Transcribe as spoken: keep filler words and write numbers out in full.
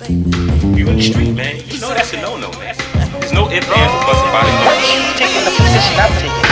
You in the street, man. You know that's a no-no, man. There's no ifs, ands, or buts about it. No. Taking the position I'm taking.